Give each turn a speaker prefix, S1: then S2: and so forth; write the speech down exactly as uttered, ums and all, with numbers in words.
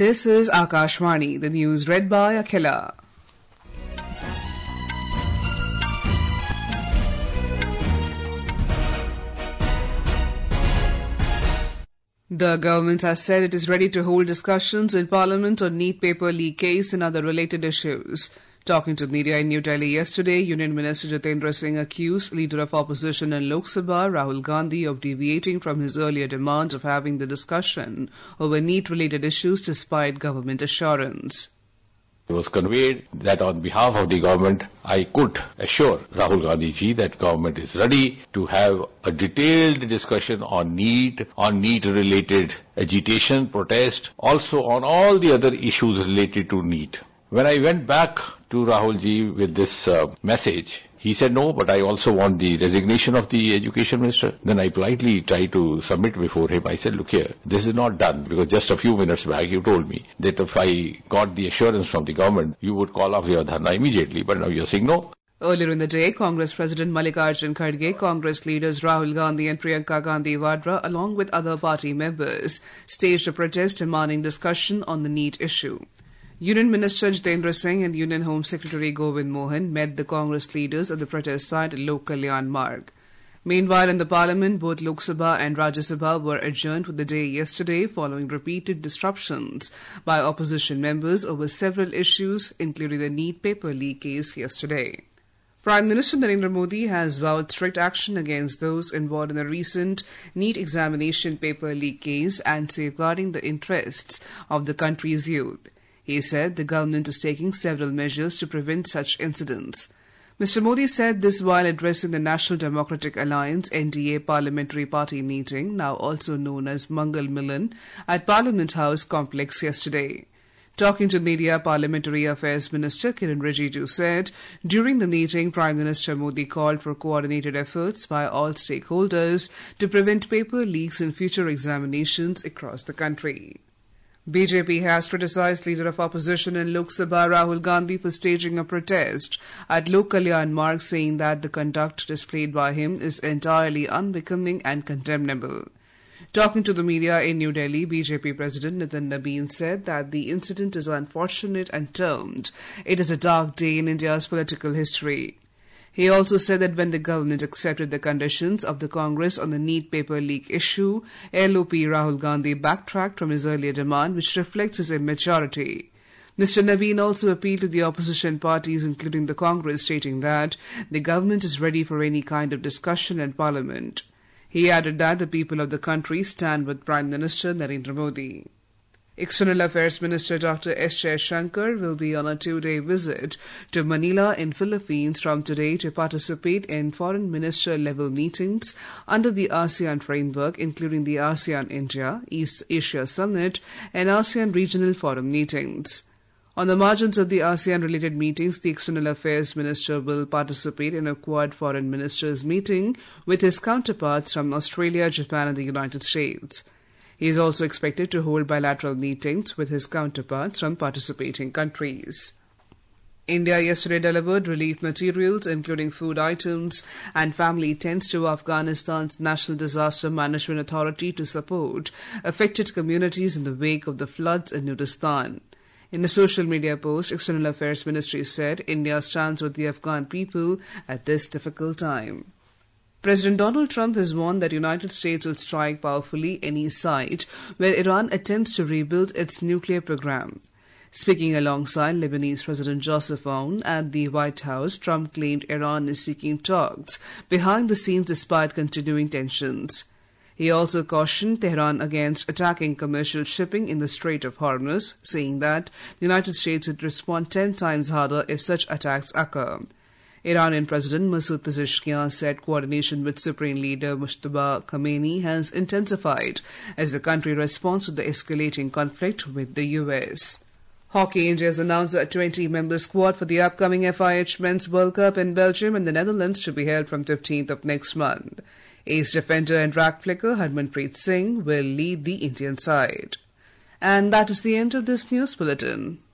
S1: This is Akashvani, the news read by Akhila. The government has said it is ready to hold discussions in Parliament on NEET paper leak case and other related issues. Talking to media in New Delhi yesterday, Union Minister Jitendra Singh accused Leader of Opposition in Lok Sabha, Rahul Gandhi, of deviating from his earlier demand of having the discussion over NEET-related issues despite government assurance.
S2: It was conveyed that on behalf of the government, I could assure Rahul Gandhi ji that government is ready to have a detailed discussion on NEET, on NEET-related agitation, protest, also on all the other issues related to NEET. When I went back to Rahul ji with this uh, message, he said, no, but I also want the resignation of the education minister. Then I politely tried to submit before him. I said, look here, this is not done, because just a few minutes back you told me that if I got the assurance from the government, you would call off your dharna immediately, but now you're saying no.
S1: Earlier in the day, Congress President Mallikarjun Kharge, Congress leaders Rahul Gandhi and Priyanka Gandhi Vadra, along with other party members, staged a protest demanding discussion on the NEET issue. Union Minister Jitendra Singh and Union Home Secretary Govind Mohan met the Congress leaders at the protest site at Lok Kalyan Marg. Meanwhile, in the Parliament, both Lok Sabha and Rajya Sabha were adjourned for the day yesterday following repeated disruptions by opposition members over several issues, including the NEET paper leak case yesterday. Prime Minister Narendra Modi has vowed strict action against those involved in a recent NEET examination paper leak case and safeguarding the interests of the country's youth. He said the government is taking several measures to prevent such incidents. Mister Modi said this while addressing the National Democratic Alliance N D A Parliamentary Party meeting, now also known as Mangal Milan, at Parliament House complex yesterday. Talking to media, Parliamentary Affairs Minister Kiren Rijiju said during the meeting, Prime Minister Modi called for coordinated efforts by all stakeholders to prevent paper leaks in future examinations across the country. B J P has criticised Leader of Opposition in Lok Sabha Rahul Gandhi for staging a protest at Lok Kalyan Marg, saying that the conduct displayed by him is entirely unbecoming and condemnable. Talking to the media in New Delhi, B J P President Nitin Nabin said that the incident is unfortunate and termed it is a dark day in India's political history. He also said that when the government accepted the conditions of the Congress on the NEET paper leak issue, L O P Rahul Gandhi backtracked from his earlier demand, which reflects his immaturity. Mister Nabin also appealed to the opposition parties, including the Congress, stating that the government is ready for any kind of discussion in Parliament. He added that the people of the country stand with Prime Minister Narendra Modi. External Affairs Minister Doctor S. Jaishankar will be on a two-day visit to Manila in Philippines from today to participate in foreign minister-level meetings under the ASEAN framework, including the ASEAN-India, East Asia Summit and ASEAN Regional Forum meetings. On the margins of the ASEAN-related meetings, the External Affairs Minister will participate in a Quad Foreign Ministers meeting with his counterparts from Australia, Japan and the United States. He is also expected to hold bilateral meetings with his counterparts from participating countries. India yesterday delivered relief materials, including food items and family tents, to Afghanistan's National Disaster Management Authority to support affected communities in the wake of the floods in Nurdistan. In a social media post, External Affairs Ministry said India stands with the Afghan people at this difficult time. President Donald Trump has warned that the United States will strike powerfully any site where Iran attempts to rebuild its nuclear program. Speaking alongside Lebanese President Joseph Aoun at the White House, Trump claimed Iran is seeking talks behind the scenes despite continuing tensions. He also cautioned Tehran against attacking commercial shipping in the Strait of Hormuz, saying that the United States would respond ten times harder if such attacks occur. Iranian President Masoud Pezeshkian said coordination with Supreme Leader Mujtaba Khamenei has intensified as the country responds to the escalating conflict with the U S. Hockey India has announced a twenty-member squad for the upcoming F I H Men's World Cup in Belgium and the Netherlands to be held from fifteenth of next month. Ace defender and rack flicker Harmanpreet Singh will lead the Indian side. And that is the end of this news bulletin.